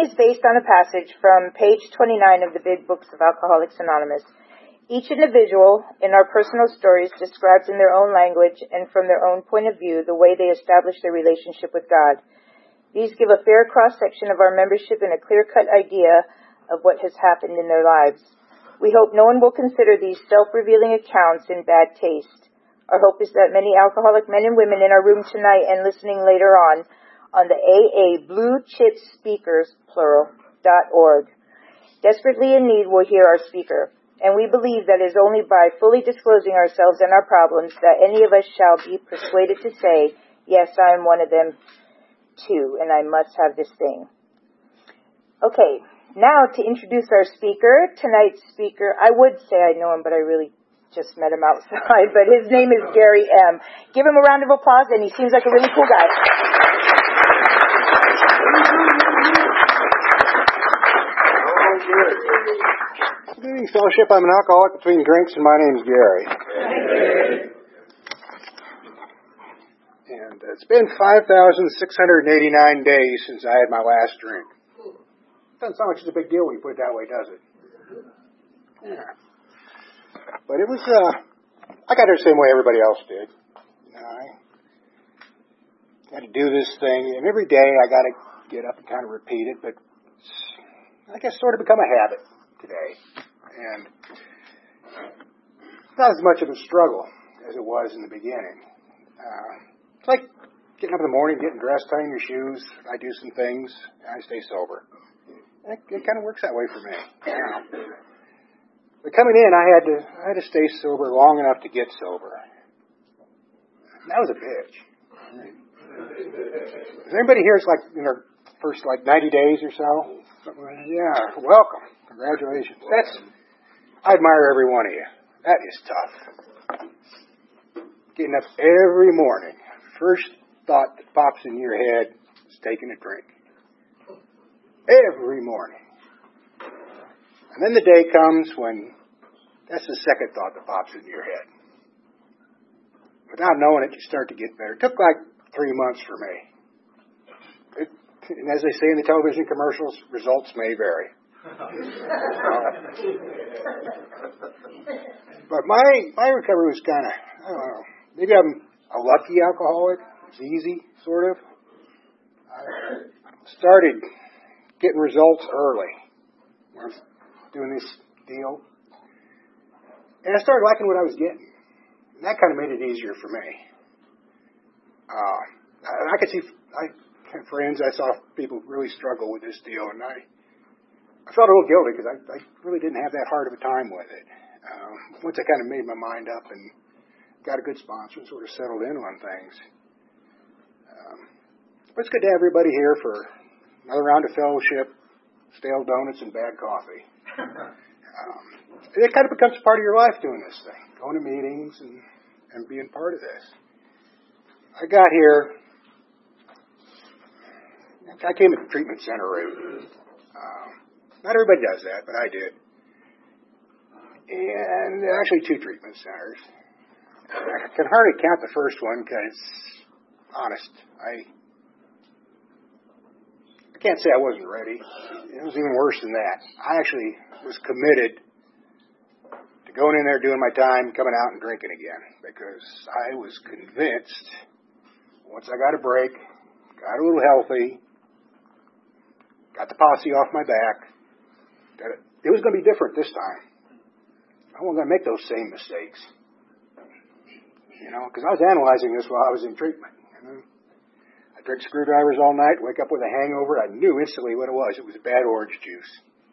is based on a passage from page 29 of the Big Books of Alcoholics Anonymous. Each individual in our personal stories describes in their own language and from their own point of view the way they establish their relationship with God. These give a fair cross-section of our membership and a clear-cut idea of what has happened in their lives. We hope no one will consider these self-revealing accounts in bad taste. Our hope is that many alcoholic men and women in our room tonight and listening later on the AA Blue Chip Speakers, plural.org, desperately in need will hear our speaker. And we believe that it is only by fully disclosing ourselves and our problems that any of us shall be persuaded to say, yes, I am one of them too, and I must have this thing. Okay, now to introduce our speaker, tonight's speaker. I would say I know him, but I really just met him outside, but his name is Gary M. Give him a round of applause, and he seems like a really cool guy. Good evening, fellowship. I'm an alcoholic between drinks, and my name is Gary. And it's been 5,689 days since I had my last drink. Doesn't sound like such a big deal when you put it that way, does it? Yeah. But it was, I got there the same way everybody else did. I got to do this thing, and every day I got to get up and kind of repeat it, but I guess sort of become a habit today. And it's not as much of a struggle as it was in the beginning. It's like getting up in the morning, getting dressed, tying your shoes. I do some things, and I stay sober. It kind of works that way for me. But coming in, I had to stay sober long enough to get sober. And that was a bitch. Is anybody here is like in their first 90 days or so? Yeah, welcome. Congratulations. I admire every one of you. That is tough. Getting up every morning. First thought that pops in your head is taking a drink. Every morning. And then the day comes when that's the second thought that pops into your head. Without knowing it, you start to get better. It took like 3 months for me. And as they say in the television commercials, results may vary. But my recovery was kind of, I don't know, maybe I'm a lucky alcoholic. It's easy, sort of. I started getting results early when I was doing this deal. And I started liking what I was getting. And that kind of made it easier for me. I could see, I had friends, I saw people really struggle with this deal, and I felt a little guilty because I really didn't have that hard of a time with it. Once I kind of made my mind up and got a good sponsor and sort of settled in on things. But it's good to have everybody here for another round of fellowship, stale donuts, and bad coffee. It kind of becomes part of your life doing this thing, going to meetings and being part of this. I got here, I came at the treatment center route. Not everybody does that, but I did. And actually 2 treatment centers. I can hardly count the first one because, honest, I can't say I wasn't ready. It was even worse than that. I actually was committed to going in there, doing my time, coming out and drinking again because I was convinced once I got a break, got a little healthy, got the posse off my back, that it was going to be different this time. I wasn't going to make those same mistakes. Because I was analyzing this while I was in treatment. I drink screwdrivers all night, wake up with a hangover. I knew instantly what it was. It was bad orange juice.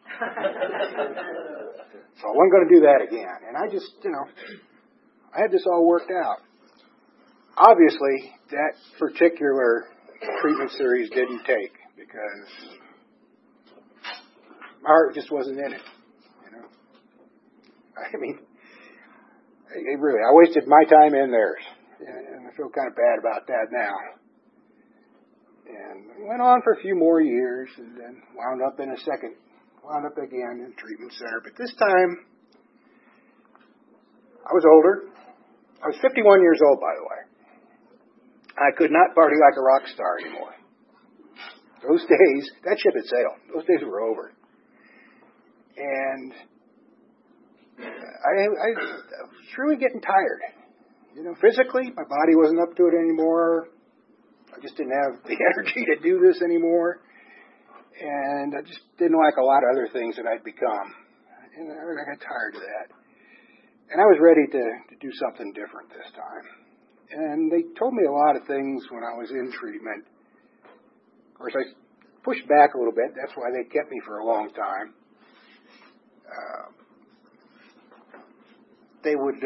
So I wasn't going to do that again. And I just, I had this all worked out. Obviously, that particular treatment series didn't take because my heart just wasn't in it. I mean, really, I wasted my time and theirs. And I feel kind of bad about that now. And went on for a few more years and then wound up again in the treatment center. But this time, I was older. I was 51 years old, by the way. I could not party like a rock star anymore. Those days, that ship had sailed. Those days were over. And I was really getting tired. Physically, my body wasn't up to it anymore. I just didn't have the energy to do this anymore. And I just didn't like a lot of other things that I'd become. And I got tired of that. And I was ready to do something different this time. And they told me a lot of things when I was in treatment. Of course, I pushed back a little bit. That's why they kept me for a long time. They would,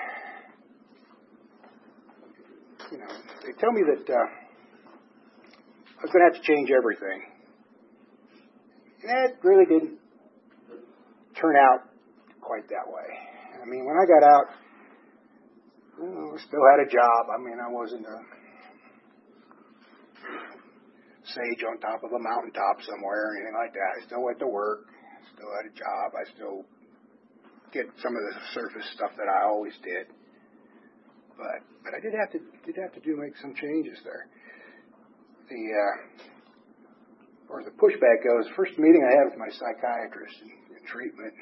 they tell me that I was going to have to change everything. And that really didn't turn out quite that way. I mean, when I got out, I still had a job. I mean, I wasn't a sage on top of a mountaintop somewhere or anything like that. I still went to work. Still had a job. I still get some of the surface stuff that I always did. But I did have to make some changes there. As far as the pushback goes, first meeting I had with my psychiatrist in treatment,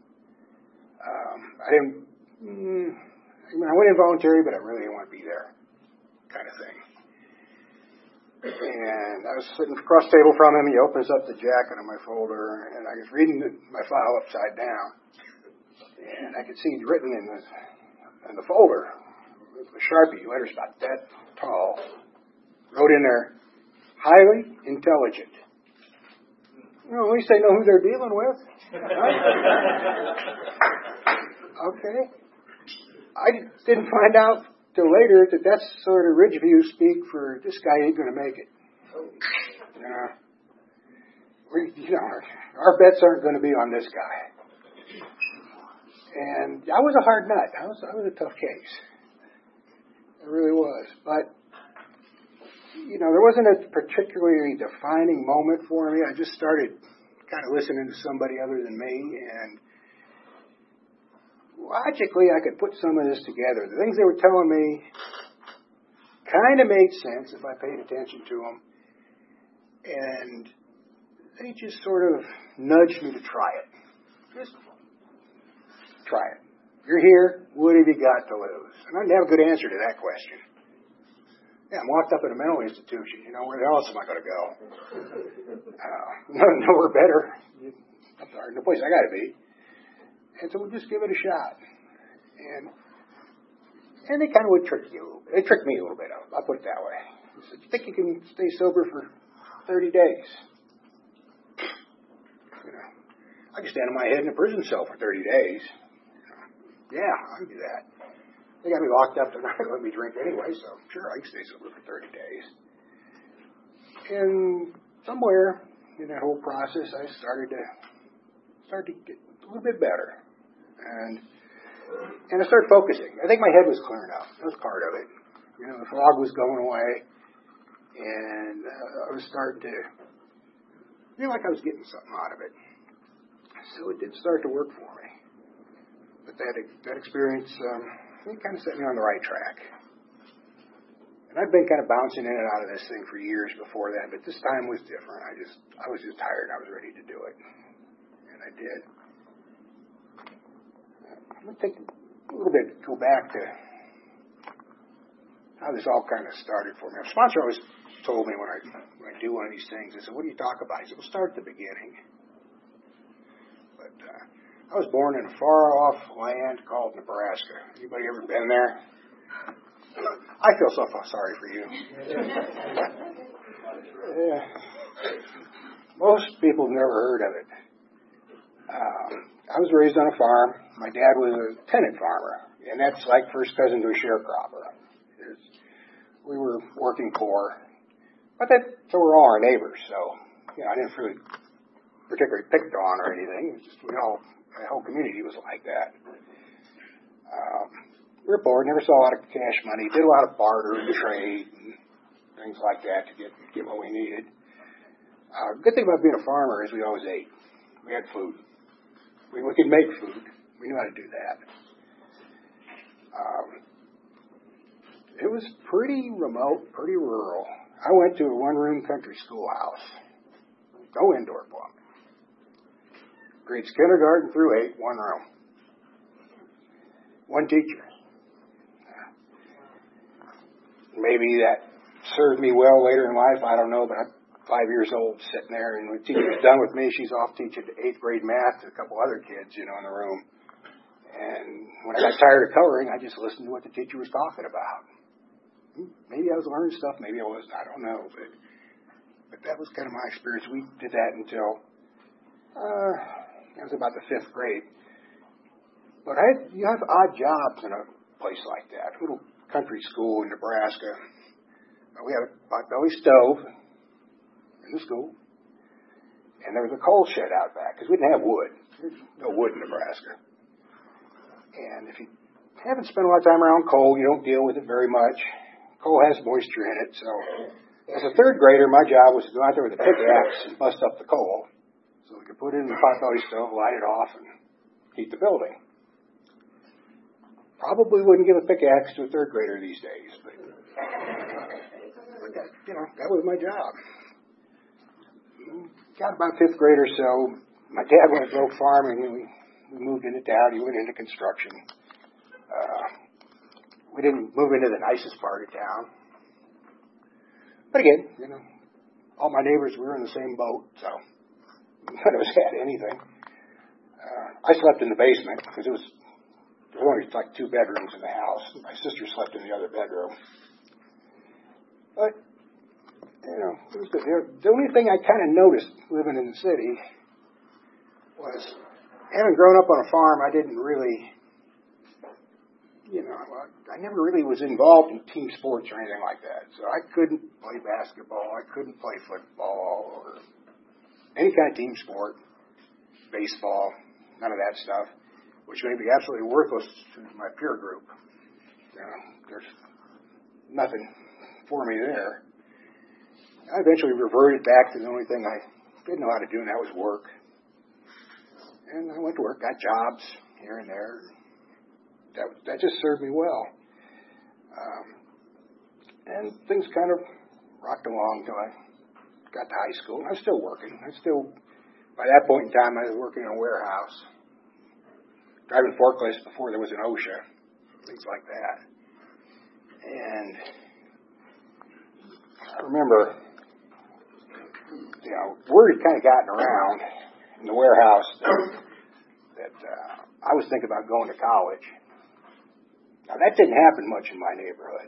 I went involuntary, but I really didn't want to be there, kind of thing. And I was sitting across the table from him. He opens up the jacket of my folder, and I was reading my file upside down, and I could see written in the folder with a Sharpie, letters about that tall, wrote in there, highly intelligent. At least they know who they're dealing with. Okay. I didn't find out till later that that's sort of Ridgeview speak for this guy ain't going to make it. Our bets aren't going to be on this guy. And I was a hard nut. I was a tough case. It really was. But, there wasn't a particularly defining moment for me. I just started kind of listening to somebody other than me, and logically I could put some of this together. The things they were telling me kind of made sense if I paid attention to them, and they just sort of nudged me to try it. Just try it. You're here, what have you got to lose? And I didn't have a good answer to that question. Yeah, I'm locked up in a mental institution. Where else am I going to go? Nowhere better. No place I got to be. And so we'll just give it a shot. And they kind of would trick you a little bit. They tricked me a little bit. I'll put it that way. They said, you think you can stay sober for 30 days? I can stand on my head in a prison cell for 30 days. Yeah, I can do that. They got me locked up. They're not going to let me drink anyway, so sure, I can stay sober for 30 days. And somewhere in that whole process, I started to get a little bit better. And I started focusing. I think my head was clearing up. That was part of it. The fog was going away. And I was starting to feel like I was getting something out of it. So it did start to work for me. But that experience, it kind of set me on the right track. And I've been kind of bouncing in and out of this thing for years before that, but this time was different. I was just tired. I was ready to do it. And I did. I'm going to take a little bit, go back to how this all kind of started for me. My sponsor always told me when I do one of these things, I said, what do you talk about? He said, we'll start at the beginning. But I was born in a far-off land called Nebraska. Anybody ever been there? I feel so sorry for you. Yeah. Most people have never heard of it. I was raised on a farm. My dad was a tenant farmer, and that's like first cousin to a sharecropper. We were working poor, but so were all our neighbors. So, I didn't really particularly picked on or anything. It was just the whole community was like that. We were poor, never saw a lot of cash money, did a lot of barter and trade and things like that to get what we needed. Good thing about being a farmer is we always ate. We had food. We could make food. We knew how to do that. It was pretty remote, pretty rural. I went to a one-room country schoolhouse. No indoor plumbing. Grades kindergarten through 8, one room. One teacher. Maybe that served me well later in life. I don't know, but I'm 5 years old sitting there, and when the teacher's done with me, she's off teaching 8th grade math to a couple other kids, in the room. And when I got tired of coloring, I just listened to what the teacher was talking about. Maybe I was learning stuff, maybe I wasn't, I don't know. But that was kind of my experience. We did that until I was about the 5th grade. But you have odd jobs in a place like that. A little country school in Nebraska. We had a potbelly stove in the school. And there was a coal shed out back, because we didn't have wood. There's no wood in Nebraska. And if you haven't spent a lot of time around coal, you don't deal with it very much. Coal has moisture in it. So as a 3rd grader, my job was to go out there with a pickaxe and bust up the coal so we could put it in the potbelly stove, light it off, and heat the building. Probably wouldn't give a pickaxe to a 3rd grader these days, but that was my job. Got about 5th grade or so. My dad went to broke farming, and we moved into town. He went into construction. We didn't move into the nicest part of town. But again, all my neighbors were in the same boat, so none of us had anything. I slept in the basement because there was only like 2 bedrooms in the house. My sister slept in the other bedroom. But, it was good. The only thing I kind of noticed living in the city was, having grown up on a farm, I didn't really, I never really was involved in team sports or anything like that. So I couldn't play basketball, I couldn't play football, or any kind of team sport, baseball, none of that stuff, which made me absolutely worthless to my peer group. There's nothing for me there. I eventually reverted back to the only thing I didn't know how to do, and that was work. And I went to work, got jobs here and there. That just served me well. And things kind of rocked along until I got to high school. I was still working. By that point in time, I was working in a warehouse, driving forklifts before there was an OSHA, things like that. And I remember, word had kind of gotten around in the warehouse that I was thinking about going to college. Now, that didn't happen much in my neighborhood.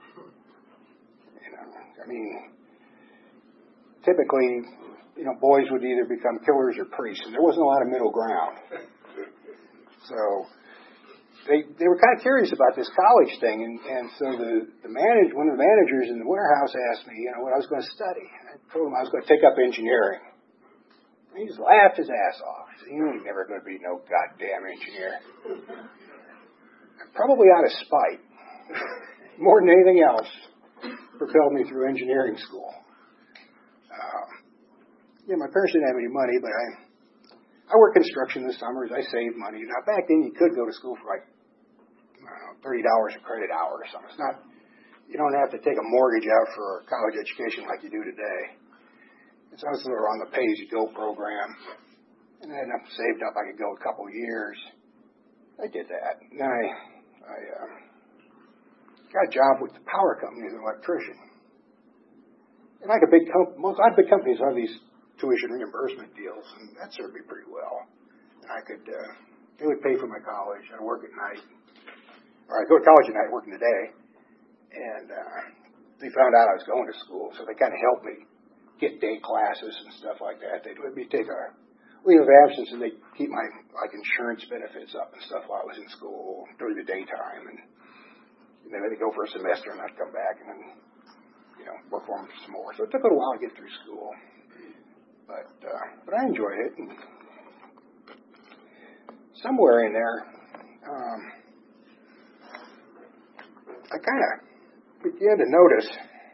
Typically, boys would either become killers or priests, and there wasn't a lot of middle ground. So they were kind of curious about this college thing, and so one of the managers in the warehouse asked me, what I was going to study. I told him I was going to take up engineering. And he just laughed his ass off. He said, "You ain't never going to be no goddamn engineer." And probably out of spite, more than anything else, propelled me through engineering school. My parents didn't have any money, but I worked construction this summers. I saved money. Now, back then, you could go to school for like $30 a credit hour or something. It's not, you don't have to take a mortgage out for a college education like you do today. And so I was sort of on the pay-as-you-go program, and I had enough saved up I could go a couple of years. I did that. And then I got a job with the power company as an electrician. And like a big most big companies have these tuition reimbursement deals, and that served me pretty well. And they would pay for my college. I'd work at night, or I'd go to college at night, working the day. And they found out I was going to school, so they kind of helped me get day classes and stuff like that. They'd let me take a leave of absence, and they'd keep my insurance benefits up and stuff while I was in school during the daytime. And then I'd go for a semester, and I'd come back and then work for them some more. So it took a little while to get through school. But I enjoyed it. And somewhere in there, I kind of began to notice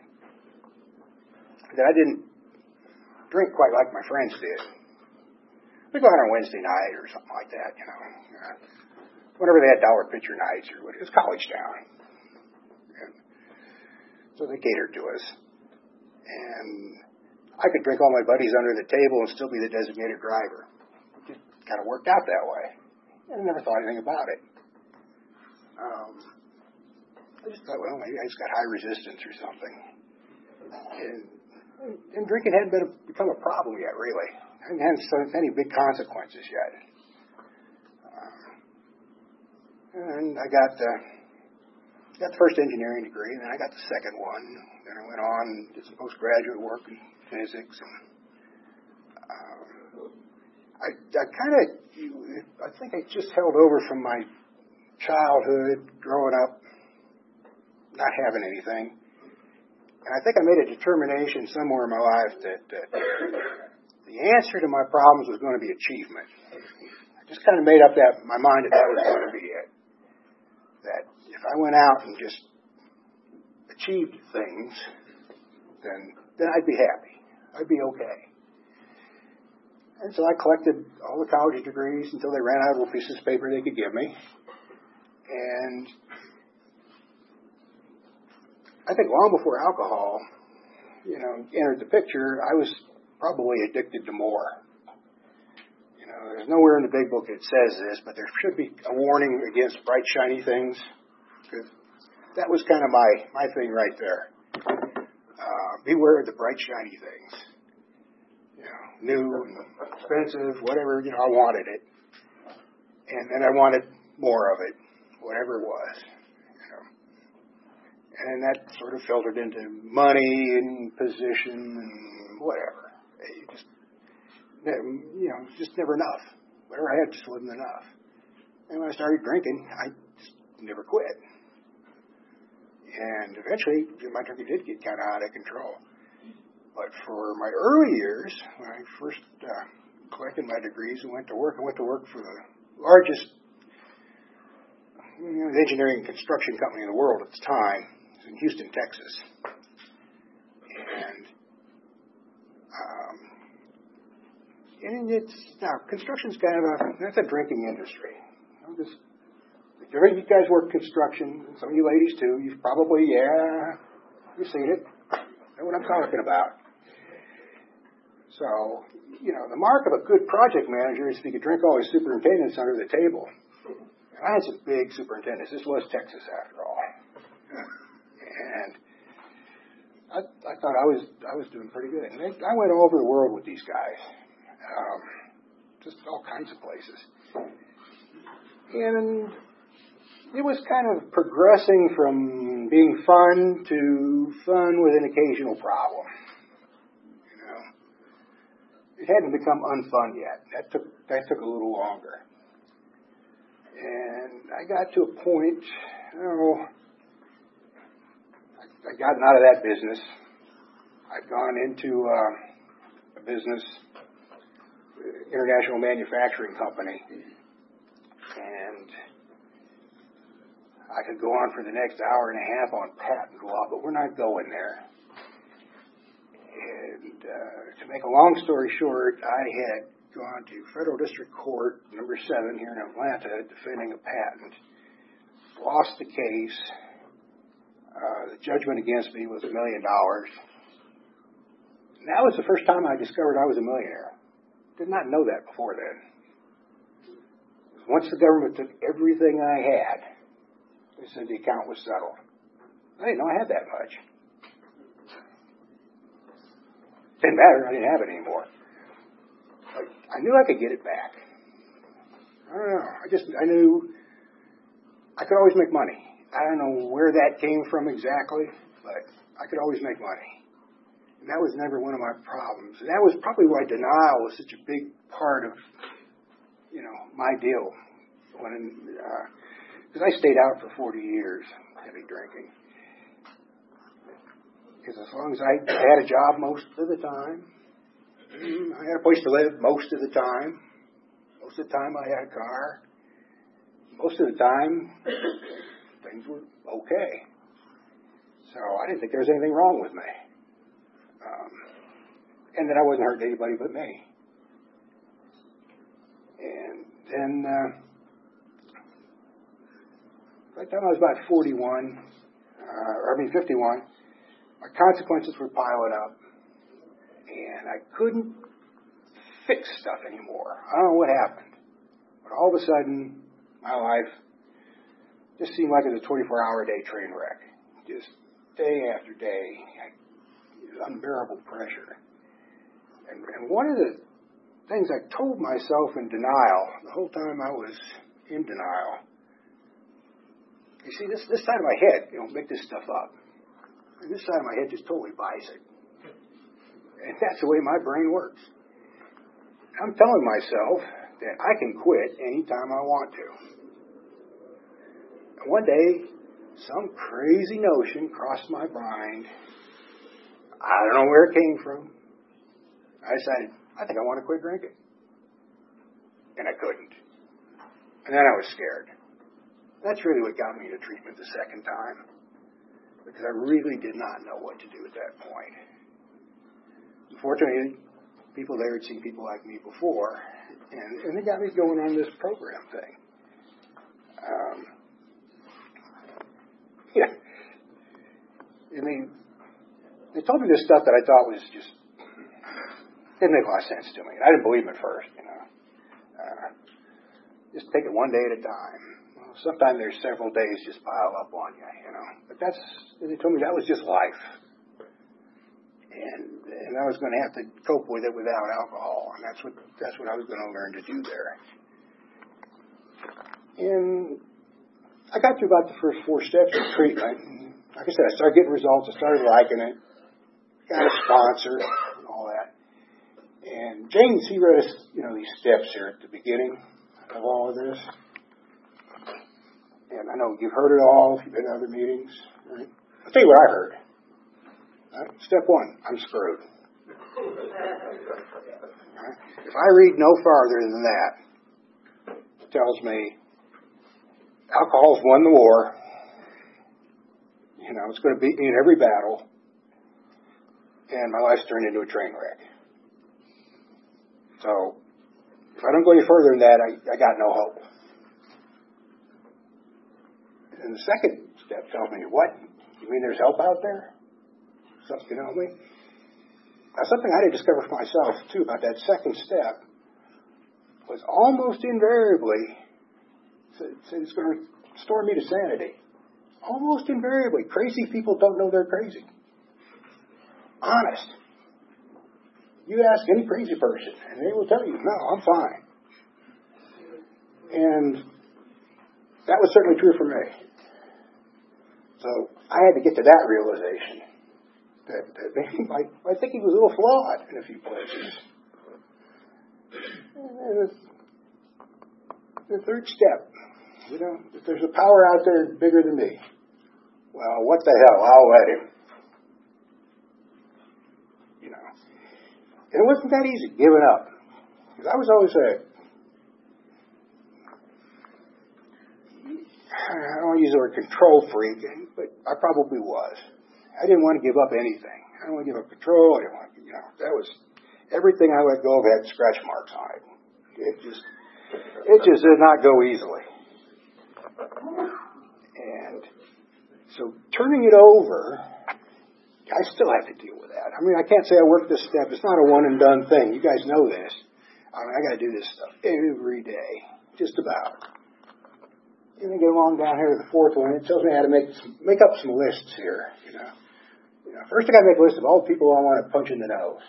that I didn't drink quite like my friends did. We go out on Wednesday night or something like that, whenever they had dollar pitcher nights or what. It was college town. And so they catered to us. And I could drink all my buddies under the table and still be the designated driver. It just kind of worked out that way. I never thought anything about it. I just thought, well, maybe I just got high resistance or something. And drinking hadn't become a problem yet, really. It hadn't had any big consequences yet. And I got the first engineering degree, and then I got the second one. Then I went on and did some postgraduate work in physics. And I think I just held over from my childhood, growing up, not having anything. And I think I made a determination somewhere in my life that the answer to my problems was going to be achievement. I just kind of made up my mind that was going to be it. That if I went out and just achieved things, then I'd be happy. I'd be okay. And so I collected all the college degrees until they ran out of pieces of paper they could give me. And I think long before alcohol, entered the picture, I was probably addicted to more. There's nowhere in the big book that says this, but there should be a warning against bright, shiny things. Because that was kind of my thing right there. Beware of the bright, shiny things. New and expensive, whatever, I wanted it. And then I wanted more of it, whatever it was. And that sort of filtered into money and position and whatever. Just never enough. Whatever I had just wasn't enough. And when I started drinking, I just never quit. And eventually, my drinking did get kind of out of control. But for my early years, when I first collected my degrees and went to work, I went to work for the largest engineering and construction company in the world at the time. It was in Houston, Texas. And construction's kind of that's a drinking industry. You guys work construction, some of you ladies too. You've probably, you've seen it. Know what I'm talking about. So, the mark of a good project manager is if you could drink all his superintendents under the table. And I had some big superintendents. This was Texas, after all. And I thought I was doing pretty good. And I went all over the world with these guys. Just all kinds of places. And it was kind of progressing from being fun to fun with an occasional problem. It hadn't become unfun yet. That took a little longer. And I got to a point, I'd gotten out of that business. I'd gone into a business, international manufacturing company, and I could go on for the next hour and a half on patent law, but we're not going there. And to make a long story short, I had gone to Federal District Court, number 7 here in Atlanta, defending a patent. Lost the case. The judgment against me was $1 million. And that was the first time I discovered I was a millionaire. Did not know that before then. Once the government took everything I had, they said the account was settled. I didn't know I had that much. Didn't matter, I didn't have it anymore. I knew I could get it back. I don't know. I knew I could always make money. I don't know where that came from exactly, but I could always make money. And that was never one of my problems. And that was probably why denial was such a big part of, my deal. Because I stayed out for 40 years, heavy drinking. Because as long as I had a job most of the time, I had a place to live most of the time. Most of the time I had a car. Most of the time, things were okay. So I didn't think there was anything wrong with me. And that I wasn't hurting anybody but me. And then, by the time I was about 51, 51, my consequences were piling up. And I couldn't fix stuff anymore. I don't know what happened. But all of a sudden, my life just seemed like it was a 24-hour-a-day train wreck. Just day after day, unbearable pressure. And one of the things I told myself in denial, the whole time I was in denial, you see, this side of my head, make this stuff up. And this side of my head just totally buys it. And that's the way my brain works. I'm telling myself that I can quit anytime I want to. And one day, some crazy notion crossed my mind. I don't know where it came from. I decided, I think I want to quit drinking. And I couldn't. And then I was scared. That's really what got me to treatment the second time. Because I really did not know what to do at that point. Unfortunately, people there had seen people like me before, and they got me going on this program thing. And they told me this stuff that I thought was just didn't make a lot of sense to me. I didn't believe it at first, just take it one day at a time. Well, sometimes there's several days just pile up on you, But they told me that was just life. And I was going to have to cope with it without alcohol, and that's what I was going to learn to do there. And I got through about the first 4 steps of treatment. And like I said, I started getting results. I started liking it. Got a sponsor and all that. And James, he read us, these steps here at the beginning of all of this. And I know you've heard it all. If you've been to other meetings, right? I'll tell you what I heard. Right? Step 1, I'm screwed. Right? If I read no farther than that, it tells me alcohol's won the war. It's going to beat me in every battle. And my life's turned into a train wreck. So, if I don't go any further than that, I got no hope. And the second step tells me, what? You mean there's help out there? Something can help me? Now, something I had to discover for myself, too, about that second step was almost invariably, it's going to restore me to sanity. Almost invariably, crazy people don't know they're crazy. Honest. You ask any crazy person, and they will tell you, no, I'm fine. And that was certainly true for me. So I had to get to that realization that my thinking was a little flawed in a few places. And the third step, if there's a power out there bigger than me, well, what the hell, I'll let him. And it wasn't that easy, giving up. Because I was always I don't want to use the word control freak, but I probably was. I didn't want to give up anything. I didn't want to give up control. I didn't want to, that was, everything I let go of had scratch marks on it. It just did not go easily. And so turning it over, I still have to deal with that. I mean, I can't say I work this step. It's not a one and done thing. You guys know this. I got to do this stuff every day, just about. And then get along down here to the 4th one. It tells me how to make up some lists here. First I got to make a list of all the people I want to punch in the nose.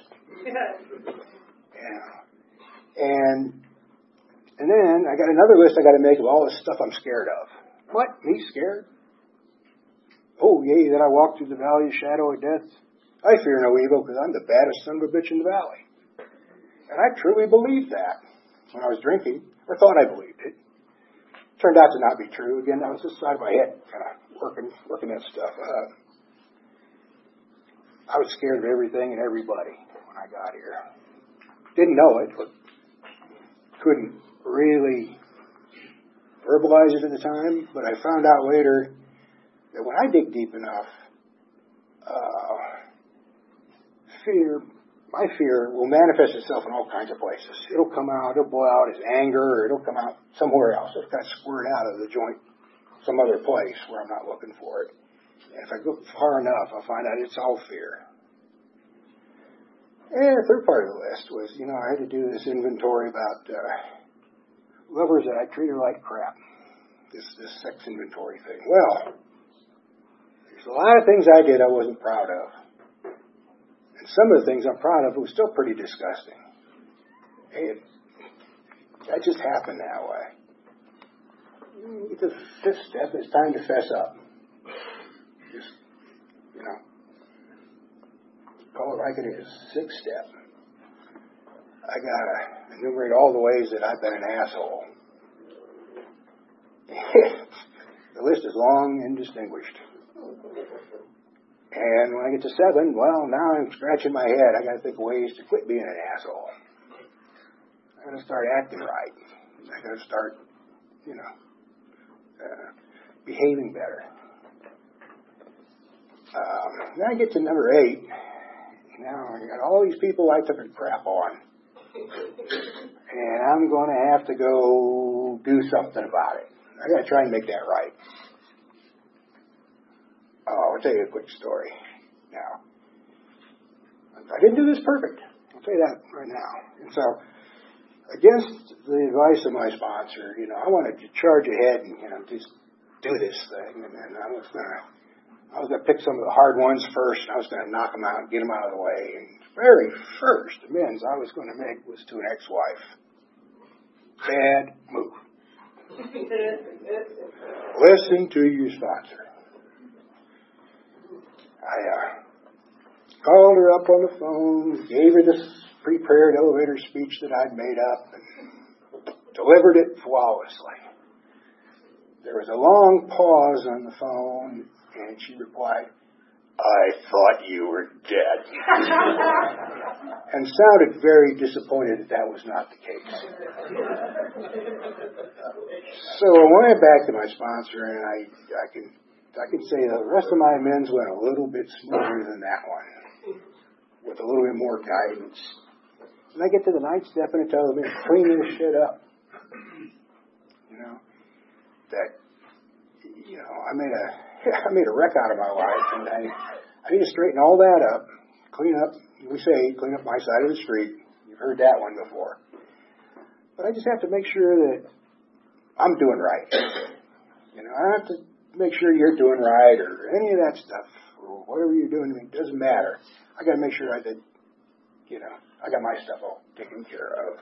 And then I got another list I got to make of all the stuff I'm scared of. What? Me scared? Oh, yea, that I walk through the valley of shadow of death. I fear no evil, because I'm the baddest son of a bitch in the valley. And I truly believed that when I was drinking, or thought I believed it. Turned out to not be true. Again, that was just side of my head, kind of working that stuff up. I was scared of everything and everybody when I got here. Didn't know it, but couldn't really verbalize it at the time. But I found out later that when I dig deep enough, my fear will manifest itself in all kinds of places. It'll come out, it'll blow out as anger, or it'll come out somewhere else. It'll kind of squirt out of the joint some other place where I'm not looking for it. And if I go far enough, I'll find out it's all fear. And the third part of the list was, I had to do this inventory about lovers that I treated like crap. This sex inventory thing. Well, there's a lot of things I did I wasn't proud of. And some of the things I'm proud of was still pretty disgusting. That just happened that way. The fifth step is time to fess up. Just, call it like it is. Sixth step. I gotta enumerate all the ways that I've been an asshole. The list is long and distinguished. And when I get to 7, well, now I'm scratching my head. I gotta think of ways to quit being an asshole. I gotta start acting right. I gotta start, behaving better. Then I get to number 8. Now I got all these people I took a crap on. And I'm going to have to go do something about it. I got to try and make that right. I'll tell you a quick story now. I didn't do this perfect. I'll tell you that right now. And so, against the advice of my sponsor, I wanted to charge ahead and, just do this thing. And then I was going to pick some of the hard ones first, and I was going to knock them out and get them out of the way. And the very first amends I was going to make was to an ex-wife. Bad move. Listen to your sponsor. I called her up on the phone, gave her this prepared elevator speech that I'd made up, and delivered it flawlessly. There was a long pause on the phone, and she replied, "I thought you were dead." And sounded very disappointed that was not the case. So I went back to my sponsor, and I can say the rest of my amends went a little bit smoother than that one, with a little bit more guidance. And I get to the 9th step, and it tells me to clean this shit up. I made a wreck out of my life, and I need to straighten all that up, clean up my side of the street. You've heard that one before. But I just have to make sure that I'm doing right. I have to make sure you're doing right, or any of that stuff, or whatever you're doing. It doesn't matter. I got to make sure I got my stuff all taken care of.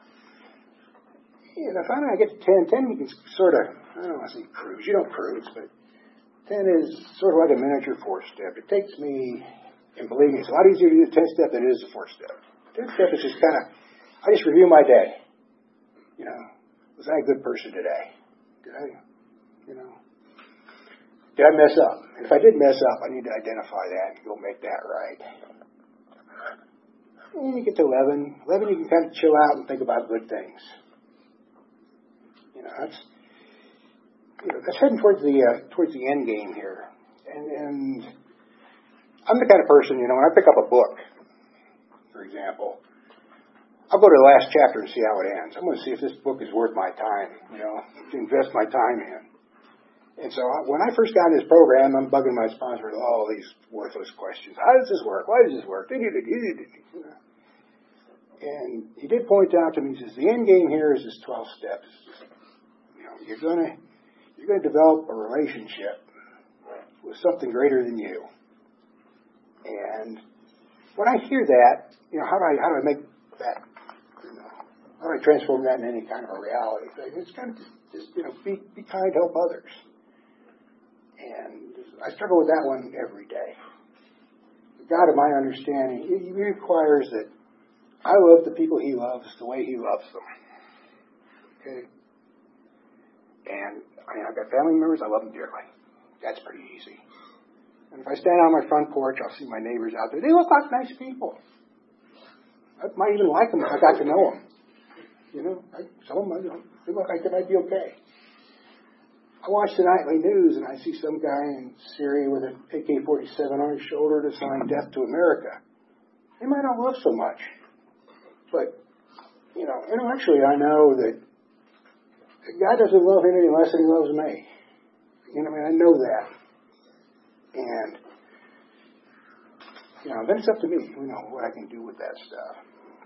And I find I get to 10. 10 you can sort of, I don't want to say cruise. You don't cruise, but 10 is sort of like a miniature 4-step. It takes me, and believe me, it's a lot easier to do the 10th step than it is the 4th step. The 10th step is just I just review my day. Was I a good person today? Did I mess up? And if I did mess up, I need to identify that and go make that right. And you get to 11. 11, you can kind of chill out and think about good things. That's heading towards the end game here. And I'm the kind of person, when I pick up a book, for example, I'll go to the last chapter and see how it ends. I'm going to see if this book is worth my time, to invest my time in. And so when I first got in this program, I'm bugging my sponsor with all these worthless questions. How does this work? Why does this work? And he did point out to me, he says, the end game here is this 12 steps. You're going to develop a relationship with something greater than you. And when I hear that, how do I make that, how do I transform that in any kind of a reality thing? It's kind of just be kind, help others. And I struggle with that one every day. The God of my understanding, he requires that I love the people he loves the way he loves them. Okay? And I've got family members, I love them dearly. That's pretty easy. And if I stand on my front porch, I'll see my neighbors out there. They look like nice people. I might even like them if I got to know them. Some of them, they look like they might be okay. I watch the nightly news and I see some guy in Syria with an AK-47 on his shoulder to sign death to America. They might not love so much. But, intellectually I know that God doesn't love him any less than he loves me. I know that. And then it's up to me, what I can do with that stuff.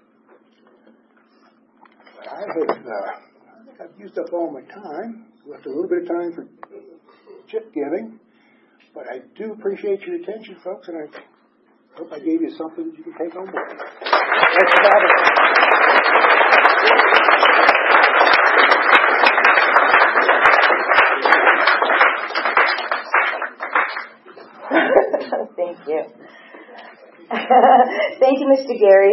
But I think I've used up all my time. Left a little bit of time for chip giving. But I do appreciate your attention, folks, and I hope I gave you something that you can take home with you. Thanks for having me. Thank you. Thank you, Mr. Gary.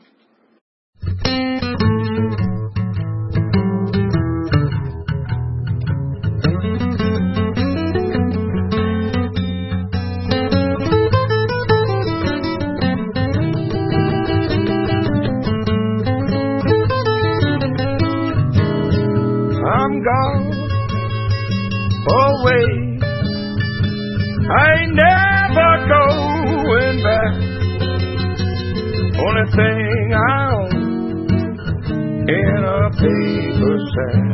I'm gone away. I ain't never going back. Only thing I own in a paper sack.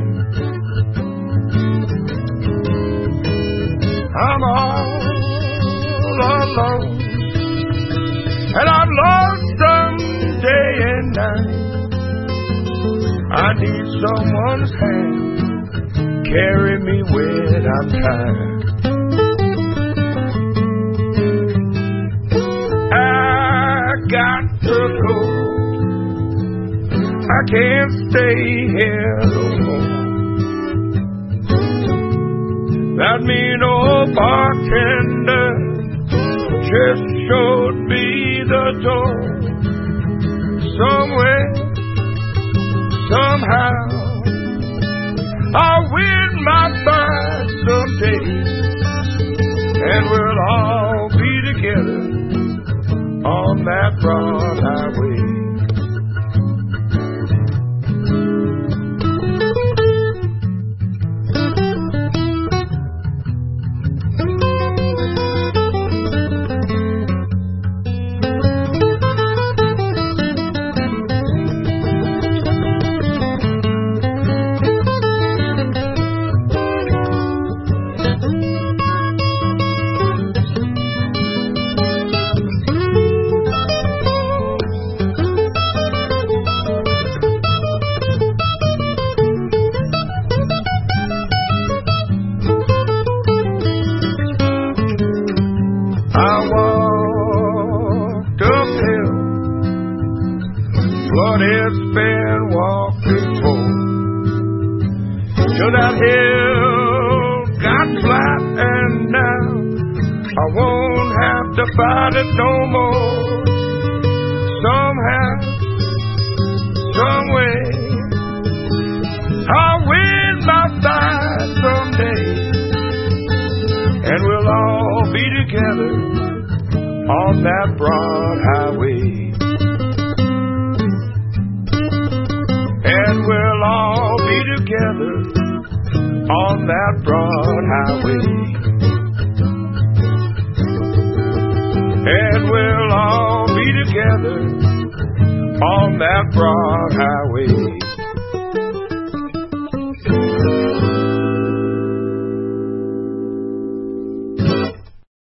I'm all alone, and I'm lonesome day and night. I need someone's hand, carry me when I'm tired. I got to go, I can't stay here no more. That mean old bartender just showed me the door. Somewhere, somehow, I'll win my fight someday, and we'll all be together on that broad highway. It's been walked before, till that hill got flat, and now I won't have to fight it no more. Somehow, someway, I'll win my fight someday, and we'll all be together on that broad highway. And we'll all be together on that broad highway. And we'll all be together on that broad highway.